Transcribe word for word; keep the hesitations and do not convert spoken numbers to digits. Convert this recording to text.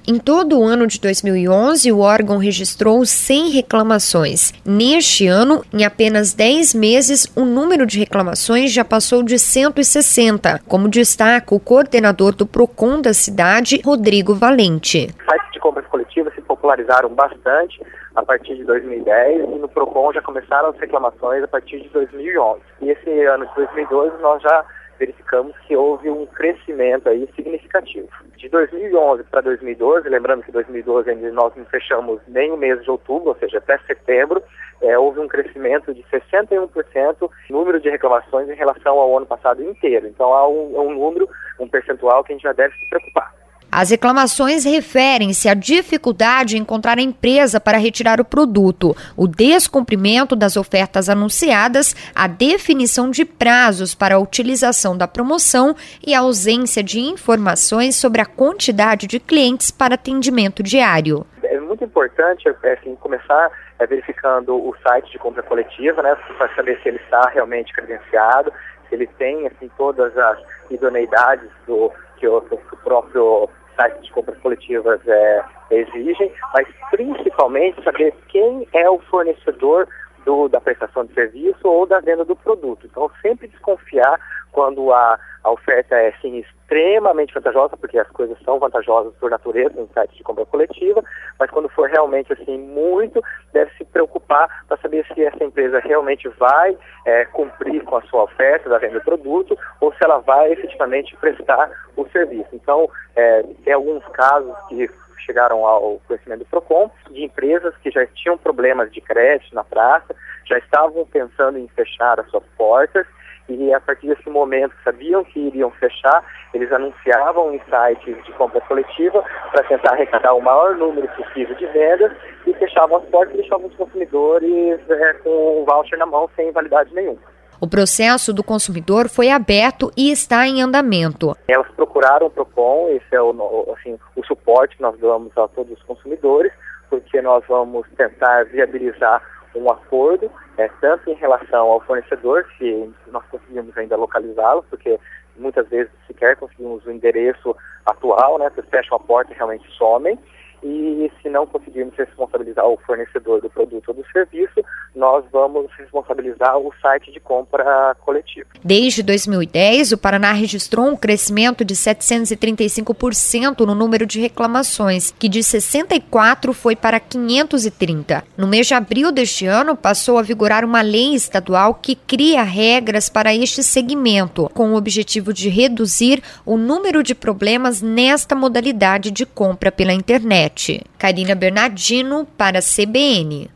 Em todo o ano de dois mil e onze, o órgão registrou cem reclamações. Neste ano, em apenas dez meses, o número de reclamações já passou de cento e sessenta, como destaca o coordenador do PROCON da cidade, Rodrigo Valente. Sites de compras coletivas se popularizaram bastante a partir de dois mil e dez e no PROCON já começaram as reclamações a partir de dois mil e onze. E esse ano de dois mil e doze nós já verificamos que houve um crescimento aí significativo. De dois mil e onze para dois mil e doze, lembrando que em dois mil e doze ainda nós não fechamos nem o mês de outubro, ou seja, até setembro, é, houve um crescimento de sessenta e um por cento no número de reclamações em relação ao ano passado inteiro. Então há um, um número, um percentual que a gente já deve se preocupar. As reclamações referem-se à dificuldade em encontrar a empresa para retirar o produto, o descumprimento das ofertas anunciadas, a definição de prazos para a utilização da promoção e a ausência de informações sobre a quantidade de clientes para atendimento diário. É muito importante assim, começar é, verificando o site de compra coletiva, né, para saber se ele está realmente credenciado, se ele tem assim, todas as idoneidades do que o, que o próprio site de compras coletivas é, exigem, mas principalmente saber quem é o fornecedor do, da prestação de serviço ou da venda do produto. Então, sempre desconfiar quando a, a oferta é assim, extremamente vantajosa, porque as coisas são vantajosas por natureza no site de compra coletiva, mas quando for realmente assim muito, deve se preocupar para saber se essa empresa realmente vai é, cumprir com a sua oferta da venda do produto ou se ela vai efetivamente prestar o serviço. Então, é, tem alguns casos que chegaram ao conhecimento do PROCON, de empresas que já tinham problemas de crédito na praça, já estavam pensando em fechar as suas portas, e a partir desse momento sabiam que iriam fechar, eles anunciavam em sites de compra coletiva para tentar arrecadar o maior número possível de vendas e fechavam as portas e deixavam os consumidores é, com o voucher na mão sem validade nenhuma. O processo do consumidor foi aberto e está em andamento. Elas procuraram o PROCON, esse é o, assim, o suporte que nós damos a todos os consumidores, porque nós vamos tentar viabilizar um acordo, é, tanto em relação ao fornecedor, se nós conseguimos ainda localizá-lo, porque muitas vezes sequer conseguimos o endereço atual, né, vocês fecham a porta e realmente somem, e se não conseguirmos responsabilizar o fornecedor do produto ou do serviço, nós vamos responsabilizar o site de compra coletiva. Desde dois mil e dez, o Paraná registrou um crescimento de setecentos e trinta e cinco por cento no número de reclamações, que de sessenta e quatro foi para quinhentos e trinta. No mês de abril deste ano, passou a vigorar uma lei estadual que cria regras para este segmento, com o objetivo de reduzir o número de problemas nesta modalidade de compra pela internet. Karina Bernardino para a C B N.